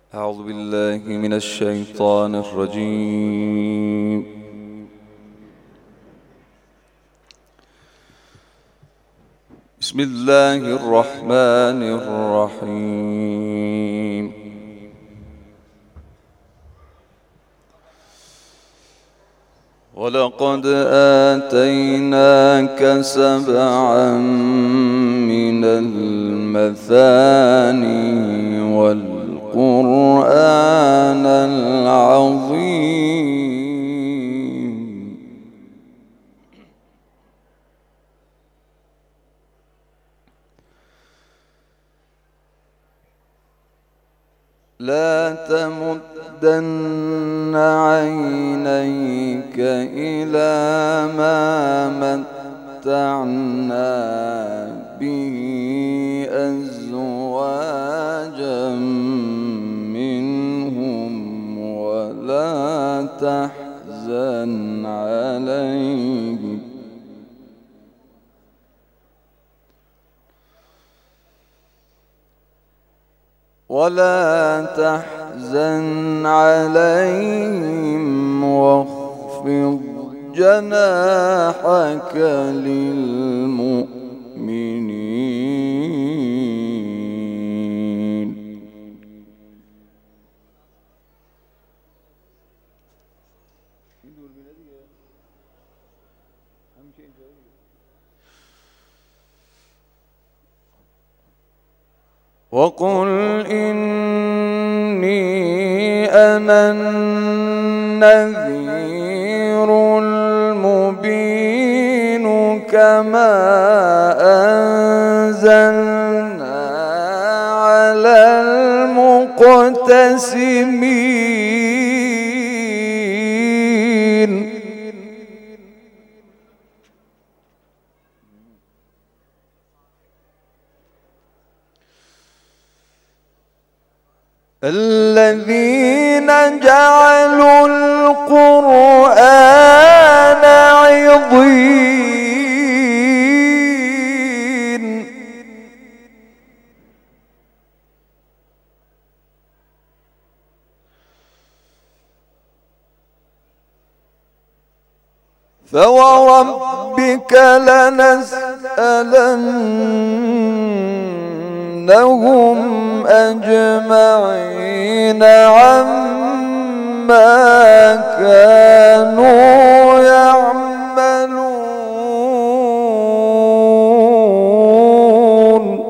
أعوذ بالله من الشيطان الرجيم. بسم الله الرحمن الرحيم. ولقد آتيناك سبعا من المثاني والقرآن العظيم. لا تمدن عينيك إلى ما متعنا به أزواجا منهم ولا تحزن عليهم واخفض جناحك للمؤمنين. وقل إني أنا النذير المبين كما أنزلنا على المقتسمين. الذين جعلوا القرآن عضين فوربك لنسألنهم أجمعين عما كانوا يعملون.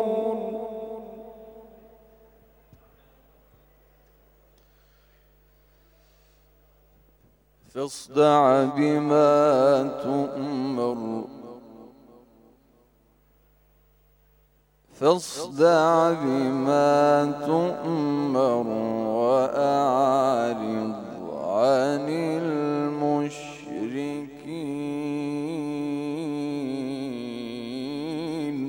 فاصدع بما تؤمر وأعرض عن المشركين.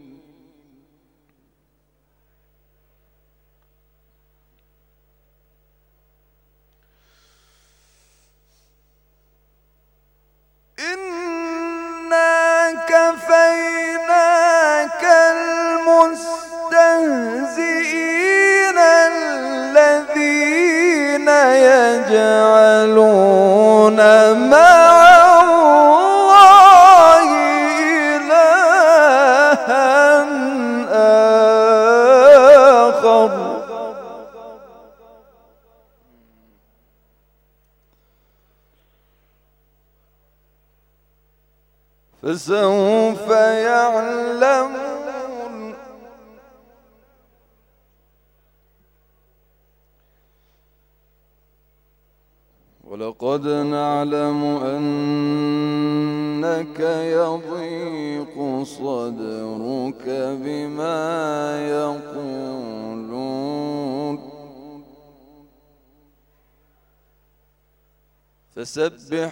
إنا كفيناك المستهزئين الذين يجعلون مع الله إلها آخر فسوف يعلمون. ولقد نعلم أنك يضيق صدرك بما يقولون فسبح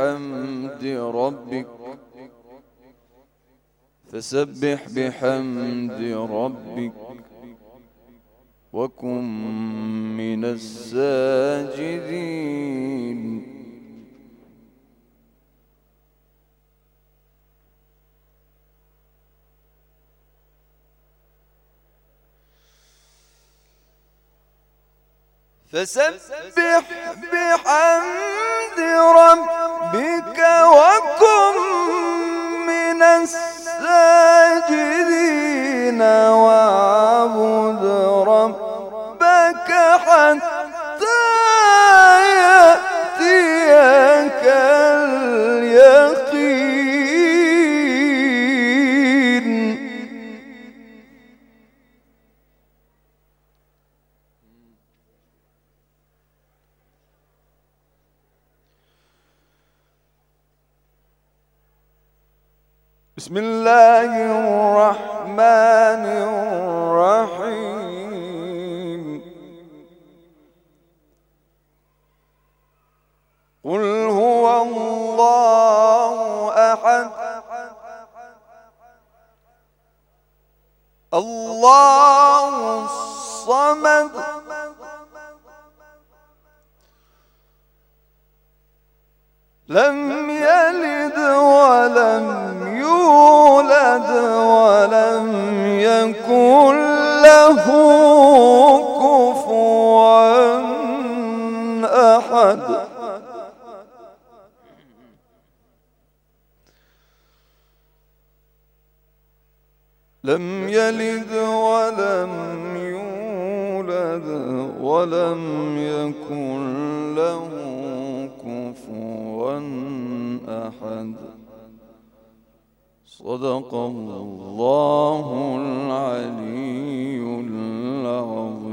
بحمد ربك وكن من الساجدين. فسبح بحمد ربك وكن من الساجدين واعبد ربك حتى يأتيك اليقين. بسم الله الرحمن الرحيم. قل هو الله أحد الله الصمد لم يلد ولم يولد ولم يكن له كفوا أحد. لم يلد ولم يولد ولم يكن له كفوا أحد. صدق الله العلي العظيم.